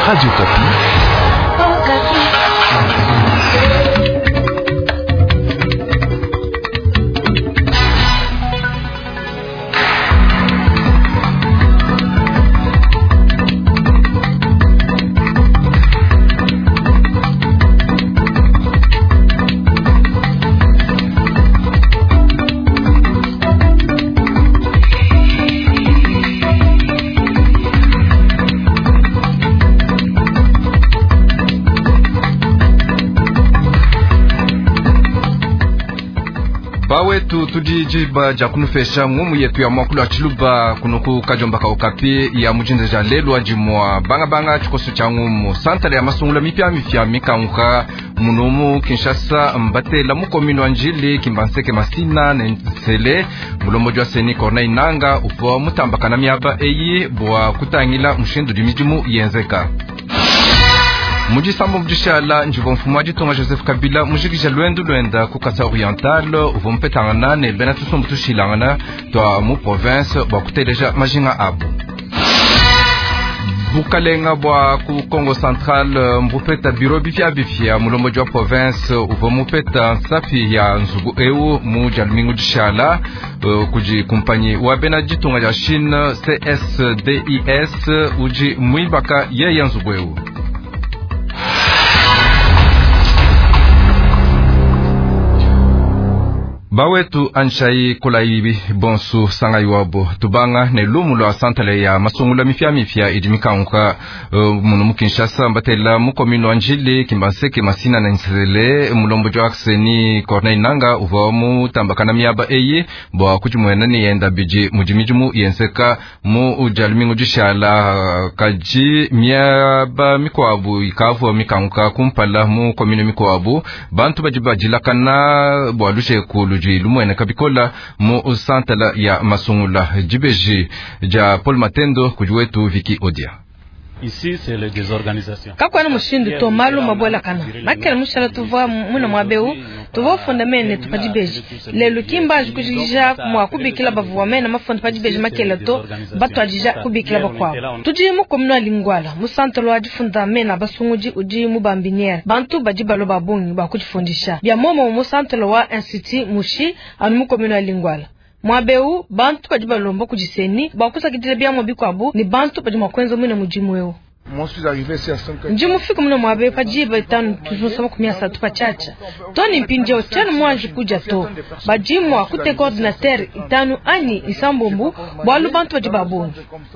Radio Kapi. Bawetu tudijiba jakunufesha ngumu yetu ya mwakulu achiluba kunuku kajomba ka Okapi ya mujinde ja lelu ajimwa banga chikosu cha ngumu santale ya masungula mipya mikanguka munumu Kinshasa mbate la mukomino anjili kimbanseke masina na nsele mulombo jwa seni korna inanga upo mutambaka na miaba eyi bwa kutangila mshindu dimijimu yenzeka Mujisambo mujishala njuvo mfumaji tonga Joseph Kabila mujikisha lwenda kukasa oriental uvo mpetangana ne benatuso mtushilangana toa mu province bwa kuteleja majinga abu. Bukalenga bwa ku Congo Central mbupeta biro bifya mulombo jwa province uvo mupeta safi ya nzugu eu mujalmingu jishala kuji kumpanyi wa benaji tonga ya Chine CSDIS uji muibaka ye nzugu eu. Bawetu anshai kulaibi bonsu sangai wabo tubanga ne lumulo asantale ya masungula mifya idimikanguka munumu Kinshasa mbatela mukomino anjili kimbanseke masina na nsele mulombo jwa akseni korna inanga uvamu tambakana miaba eye bwa kujimwena ni yenda biji mujimijumu yenseka mu ujalmingu jishala kaji miaba mikwabu ikavu mikanguka kumpala mu komino mikwabu bantu bajibajilakana bwa lushe kulu lumwene kabikola mu santala ya masungula jibeji ja Paul Matendo kujuwetu Viki Odia. Ici c'est les désorganisations. Kakwana mushindu to malu mabola kana. Makela mushala tuva muna mwabeu, tuva fondamene tupajibeji. Lelo kimba jukujija mwa kubikila bavuwa mena mafonda pajibeji makela to batu ajija kubikila bakwao. Tuji mu komino lingwala, musantalo ajifunda mena basunguji uji mubambiniere. Bantu bajibalo babungi bakujifundisha. Bia momo musantalo wa institut mushi anu mu komino lingwala. Mwabeu bantu bajibalomba kujiseni bakusa kidile bya mobikwabu ni bantu bajima kwenzo mwina mujimweo. Njimu fiku muna mwabeu pajiba itanu tuzusama kumia satu pachacha. Toni mpinje ochanu mwanji kuja to. Bajimwa kute koordinater itanu ani isambombu bwalu bantu bajibabungi.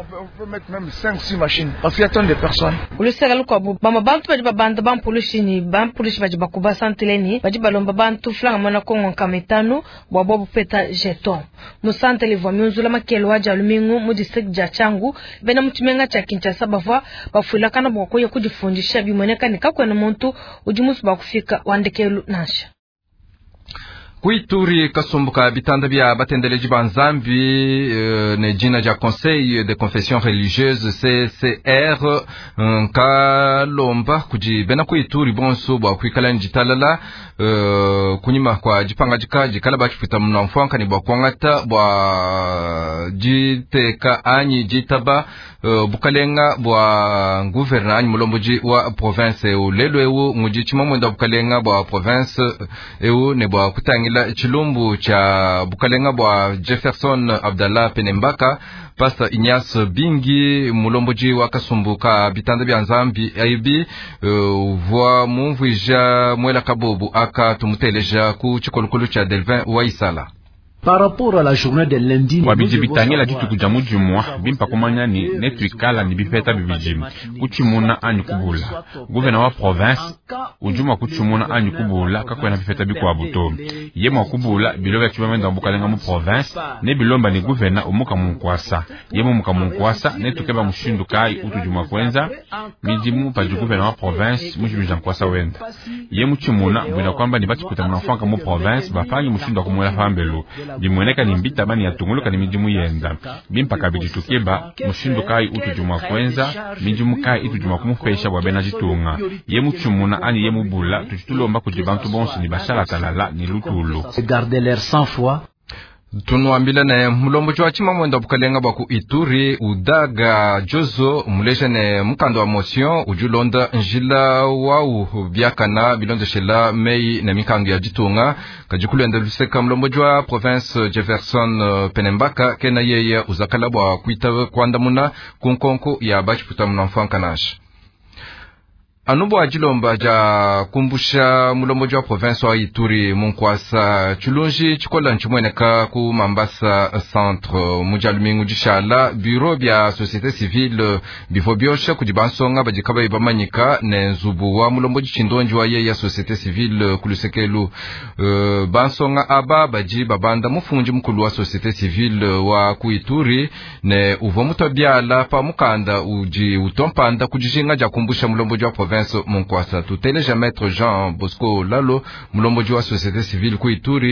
Ulusega lukwabu bama bantu bajibabanda bampulushi ni bampulushi bajibakuba santileni bajibalomba bantu flanga mwana kongo kametanu bwabobu peta jeton. Musante livwa miunzula makelo waja lumingu mudisek ja changu bena mtumenga cha Kinshasa bavwa bafuila kana bwakoye kujifundisha bimweneka nikakwe na muntu ujimusu bakufika wandekelu nasha. Kuituri kasumbuka bitanda bya batendeleji banzambi ne jina ja Conseil de Confession Religieuse CCR kalomba kuji bena kuituri bonso bwa kwikala njitalala kunyima kwa jipanga jikala bachifita mna mfanka ni bwa kwangata bwa jiteka anyi jitaba bukalenga bwa gouverneur anyi mulomboji wa province eu lelo eu muji chimamwenda bukalenga bwa province eu ne bwa kutangila chilumbu cha bukalenga bwa Jefferson Abdallah Penembaka Pastor Inyas Bingi mulomboji wa kasumbuka bitanda bya nzambi aibi vwa mumvija mwela kabobu aka tumuteleja ku chikolukulu cha Delvin Waisala. Par rapport à la journée de lundi, wabijibitangela jitu kujamujumwa bimpa kumanya ni netuikala ni bipeta bibijimu kuchimuna anyu kubula guvena wa province ujuma kuchimuna anyu kubula kakwena bipeta bikwa buto yema kubula biloba ya chibamenda mbukalenga mu province ne bilomba ni guvena umuka munkwasa yema umuka munkwasa netukeba mushindu kai utujuma kwenza mijimu pa guvena wa province mujibija nkwasa wenda yemu chimuna mbina kwamba ni bachikuta mnafanka mu province bafanyi mushindu akumwela fambelu dimweneka ni mbita bani ya tunguluka ni mijimu yenda bimpaka bijitukeba mushindu kai utujuma kwenza mijimu kai itujuma kumufesha wabena jitunga yemu chumuna ani yemu bula tuchitulomba kujibantu bonsi ni bashala talala ni lutulu garder leur sang-froid. Tunuambila ne mulombo chwa chima mwenda bukalenga baku Ituri udaga jozo mulesha ne mukando wa motion ujulonda njila wau biakana bilonda shela mei na mikangu ya jitunga kajikulu enda luseka mulombo chwa province Jefferson Penembaka kena yeye uzakala bwa kuita kwanda muna kunkonko ya bachiputa mnamfankanash anubo ajilomba ja kumbusha mulombo jwa province wa Ituri munkwasa chulunji chikola nchimweneka ku Mambasa centre mujalumingu jishala bureau bya société civile bifobiosha kujibansonga bajikaba ibamanyika ne nzubu wa mulombo jichindonji wa ye ya société civile kulusekelu bansonga aba baji babanda mufunji mukulu wa société civile wa ku Ituri ne uvomuto byala pa mukanda uji utompanda kujishinga ja kumbusha mulombo jwa province Munkwasa tuteleja maître Jean Bosco Lalo mulombo jwa société civile ku Ituri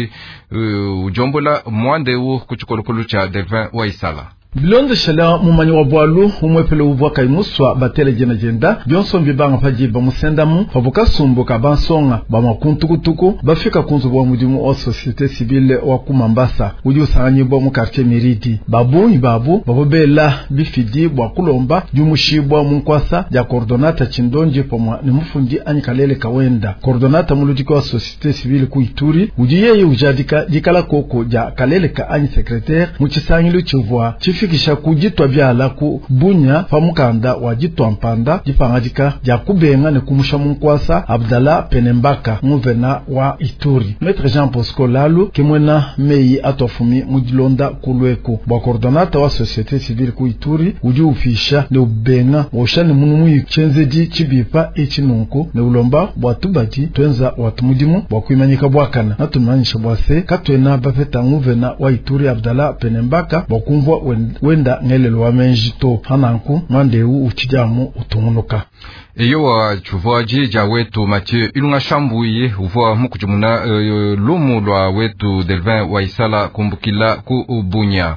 ujombola mwande u kuchikolokolo cha Delvin Waisala Bilonde shala mumanyi wa bwalu umwepele uvwa kaimuswa batele jenda Johnson bibanga pajiba musendamu fabuka sumbuka bansonga ba makuntukutuku bafika kunzu bwa mudimu wa société civile wa kumambasa uji usanganyi bwa mu quartier Miridi babu babobela bifidi bwa kulomba jumushibwa munkwasa ya coordonata chindonje pomwa ni mufundi anyikalele kawenda coordonata mulutiko wa société civile ku Ituri uji yeye ujadika jikala koko ja kalele ka anyi secrétaire muchisanyilu chivwa fikisha kujitwa byala ku bunya famukanda wa jitwa mpanda jipangajika ja kubenga ne kumusha munkwasa Abdallah Penembaka muvena wa Ituri Maître Jean Bosco Lalu kimwena mei atofumi mujilonda kulweko bwa coordonata wa société civile ku Ituri uji ufisha ne ubenga woshani munumu chenzeji chibipa echinunku ne ulomba bwa tubati twenza watumudimu bwa kuimanyika bwakana na tumanyisha bwase katwena bafeta muvena wa Ituri Abdallah Penembaka bwa kumvwa wenda ngelelo wa menjito hananku mandeu uchijamu utumunuka iyo wa chuvaji ja wetu Mathieu ilunga shambuye uvoa mukujumuna lumu lwa wetu Delvin Waisala kumbukila ku Ubunya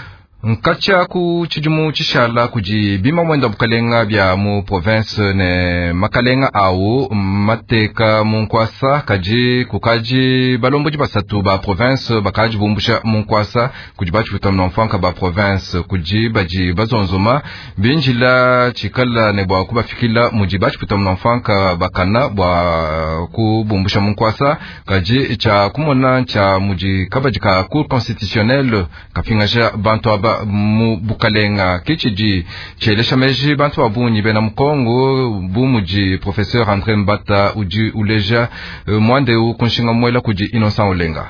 nkacha ku chijumu chishala kuji bima mwenda bukalenga bya mu province ne makalenga au mateka munkwasa kaji kukaji balombo jibasatu ba province bakaji bumbusha munkwasa kuji bachifuta mnamfanka ba province kuji baji bazonzoma binjila chikala ne bwa kubafikila muji bachifuta mnamfanka bakana bwa kubumbusha munkwasa kaji cha kumona cha muji kabajika cour constitutionnelle kafingasha bantu aba mu bukalenga kichiji chelesha meji bantu babunyi bena mkongo bumuji professeur André Mbata uji uleja mwande u kunshinga mwela kuji Innocent Olenga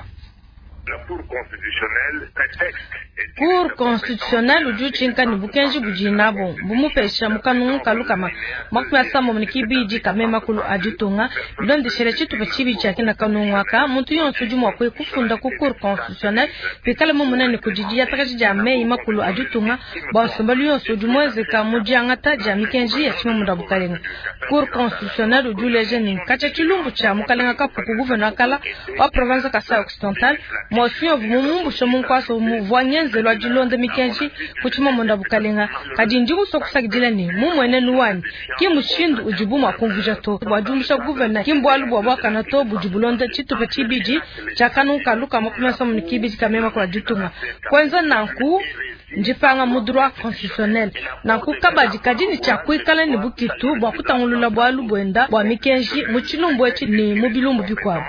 Cour constitutionnelle uju chinka ni bukenji bujinabo bumupesha mukanu kalukama makwa samo mnikibiji kamema kulu ajutunga donde sherechi tupachibi chakina kanunga ka muntu yonsu jumwa kwe kufunda ku cour constitutionnelle pikale mumunene kujijia takaji jamei makulu ajutunga basombalu yonsu jumweze ka mujangata jamikenji yachima mudabukalenga cour constitutionnelle uju lejeni kacha chilumbu cha mukalenga kapuku gouverneur kala wa province Kasai Occidental motion bumumbu shomunkwaso muvwanyenze lwa jilonde mikenji kuchima monda bukalenga kadinjingu sokusagidilani mumwene nuwani kimushindu ujibuma kumvuja to wajumusha gouverneur kimbwalu bwabaka to bujibulonde chitupe chibiji chakanuka luka makumesa mnikibiji kamema kwa jutunga kwanza nanku njipanga mu droit constitutionnel nanku kabaji kadini cha kuikala ni bukitu bwa kutangulula bwalu bwenda bwa mikenji muchilumbu echi ni mubilumbu bikwabo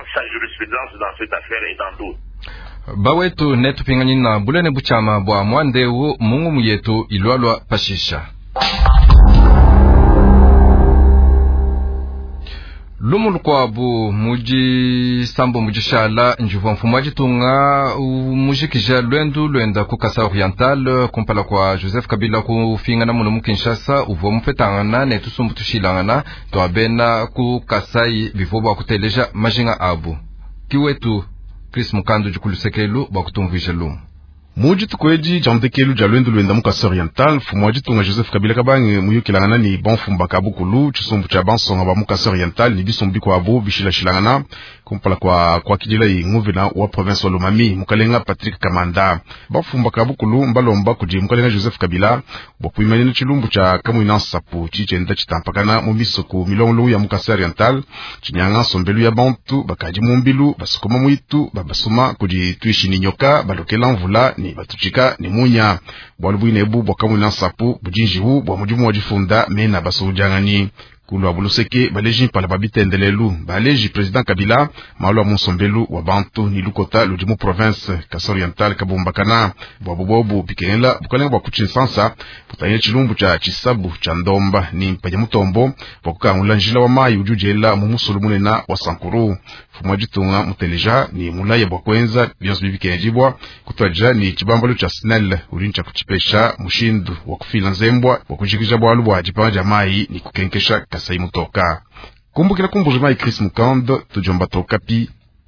bawetu netu pingani na bulene buchama bwa mwandeu mungu muyetu ilwalwa pashisha lumulu kwabu muji sambo mujishala njuvu mfumaji tunga mujikija lwenda ku Kasai Oriental kumpala kwa Joseph Kabila kufinga na muno Kinshasa uvo mfetangana netu sumbu tushilangana tuabena ku Kasai bifobwa kuteleja majinga abu kiwetu Chris Mukando jikulusekelu bakutumvisha lumu muji tukweji jamtekelu jalwendo lwenda mukasa oriental fumwaji tunga Joseph Kabila kabange muyukilangana ni bonfumba kabukulu chisumbu cha bansonga ba mukasa oriental ni bisumbi kwa abo bishila shilangana kumpala kwa kijila nguvina wa province wa Lomami mukalenga Patrick Kamanda bafumba kabukulu mbalomba kuji mukalenga Joseph Kabila bokuimanya chilumbu cha Kamwina Sapu chichenda chitampakana mu misoko milongo ya Mukasa Oriental chinyanga sombelu ya bantu bakaji mumbilu basukoma muitu babasuma kuji tuishini nyoka balokela mvula ni batuchika ni munya bwalubuine bu bokamwina Sapu bujinji hu bwa mujumu wajifunda mena basujangani kulu abuluseke baleji pala babitendelelu baleji president Kabila maalo musombelu wa bantu ni lukota ludimu province Kasa Oriental kabumbakana bwabubobu bikenela bukalenga bwa kuchinsansa butanye chilumbu cha chisabu cha ndomba ni mpanya mutombo bwakukangula njila wa mayi ujujela mu musulu munena wa Sankuru fumwa jitunga muteleja ni mulaya bwa kwenza byonso bibikenjibwa kutwaja ni chibambalo cha SNEL ulincha kuchipesha mushindu wa kufila nzembwa wa kujikija bwalu bwa jipanja mayi ni kukenkesha Kasai mutoka kumbukila kumbujima ya Chris Mukando tujomba toka pi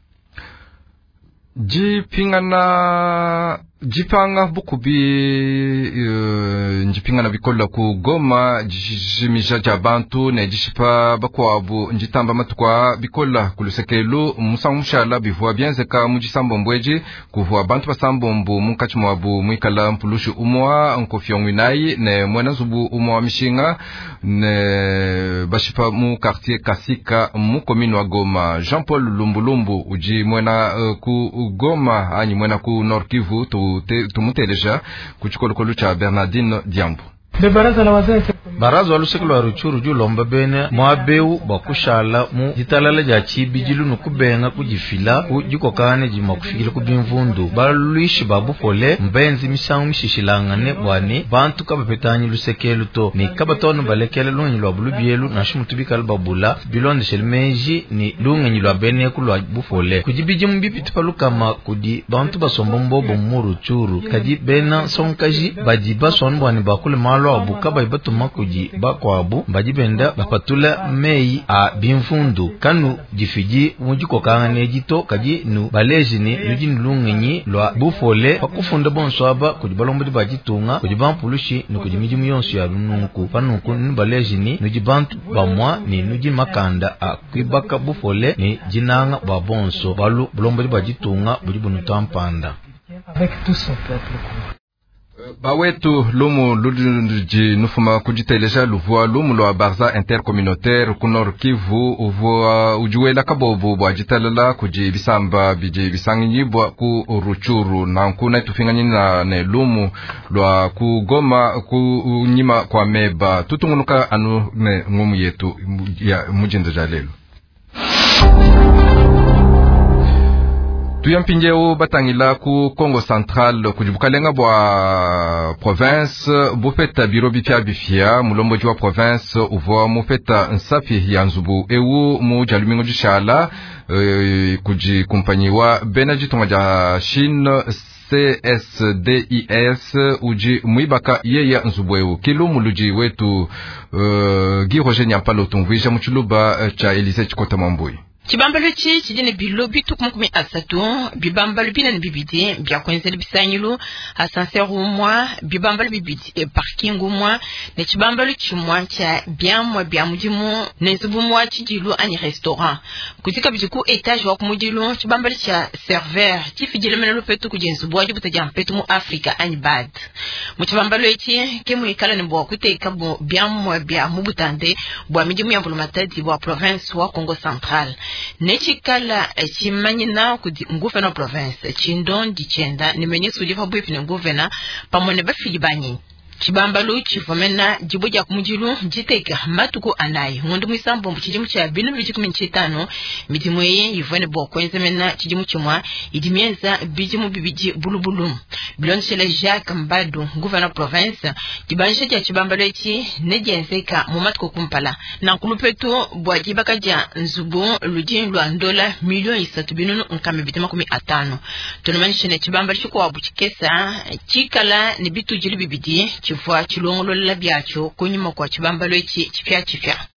jipanga bukubi njipingana bikola ku Goma jimija jabantu ne jishipa bakwabu njitamba matukwa bikola kulusekelu musamushala bivwa bienzeka mujisambo mbweji kuvwa bantu basambombu munkachimwabu mwikala mpulushi umwa nkofyongwinai ne mwena zubu umwa mishinga ne bashipa mu quartier Kasika mu commune wa Goma. Jean-Paul Lumbulumbu uji mwena ku Goma anyi mwena ku Nord Kivu tumuteleja kuchikolokolo cha Bernardine Diambo. Baraza walusekelo wa Ruchuru julomba bene mwabeu bakushala mu jitalala ja chibijilu nukubenga kujifila kujikokane jima kufikile kubimvundu baluishi babufole mbenzi misangu mishishilangane bwane bantu kabapetanyi lusekelo to ni kabatono balekele lungi lwa bulubielu na shumutubika babula bilonde shelmeji ni lungi lwa bene kulwa bufole kujibiji mbipiti palukama kudi bantu basombo mbobo mu Ruchuru kaji bena sonkaji bajiba sonbwani bakule malo abuka baibatuma kuji bakwabu bajibenda bapatula mei a bimfundu kanu jifiji mujikokanga nejito kaji nu baleji ni lujini lungenyi lwa bufole bakufunda bonswaba kuji balombo bajitunga kuji bampulushi nu kuji miji muyonsu ya lununku panuku nu baleji ni nujibantu bamwa ni nuji makanda a kuibaka bufole ni jinanga babonso balu balombo bajitunga bujibunu tampanda avec tout son peuple. Bawetu lumu ludunji nufuma kujiteleja luvua lumu lwa barza intercommunautaire kunor Kivu uvua ujuela kabobu bwa jitalala kuji bisamba biji bisangnyibwa ku Ruchuru na nkuna itufinganyini na ne lumu lwa ku Goma ku nyima kwa meba tutumunuka anu ne ngumu yetu ya mujinda jalelo. Tuyampinjeo batangila ku Congo Central kujibukalenga bwa province bufeta biro bipya bifia mulombo jwa province uvoa mufeta nsafi ya nzubu ewu mu jalumingo jishala kuji kumpanyiwa benaji tonga ja Chine CSDIS uji muibaka yeya nzubwewu kilumu luji wetu Giroje Nyampalo tungwisha mchuluba cha Elise Chikota Mambui. Chibambalo chi chijine bilobi tukumukumi asatu bibambalo bina ni bibidi bya kwenzeli bisanyilu ascenseur umwa bibambalo bibidi parking umwa ne chibambalo chimwa cha byamwa bya mujimu nezubu mwa chijilu ani restaurant kuzika bijiku etage wa kumujilu chibambalo cha serveur chifijile menelo petu kujenzubu wajibu tajampetu mu Africa ani bad mu chibambalo echi kemu ikala ni bwa kuteka byamwa bya mubutande bwa mijimu ya volumatadi bwa province wa Congo Central. Nechikala chimanyina kudi nguvena province chindon dichenda nimenye sujifa bwipine nguvena pamone bafili banyi chibambalo chifomena jibuja kumujilu jiteka matuko anayi ngondu mwisambo mchijimu cha binu bijiku minchitano mitimweye yivwene bokwenze mena chijimu chumwa idimienza bijimu bibiji bulubulu bilonshele Jacques Mbadu nguvena province jibanisha cha chibambalo echi nejenzeka mumatuko kumpala na nkulupetu bwajibaka ja nzubu lujini lwa ndola milioni 3 binunu nkame bitema 15 tunumanisha ne chibambalo chiko wabuchikesa chikala ni bitu jili bibidi chifua chilongolo la byacho kunyuma kwa chibambalo echi chipya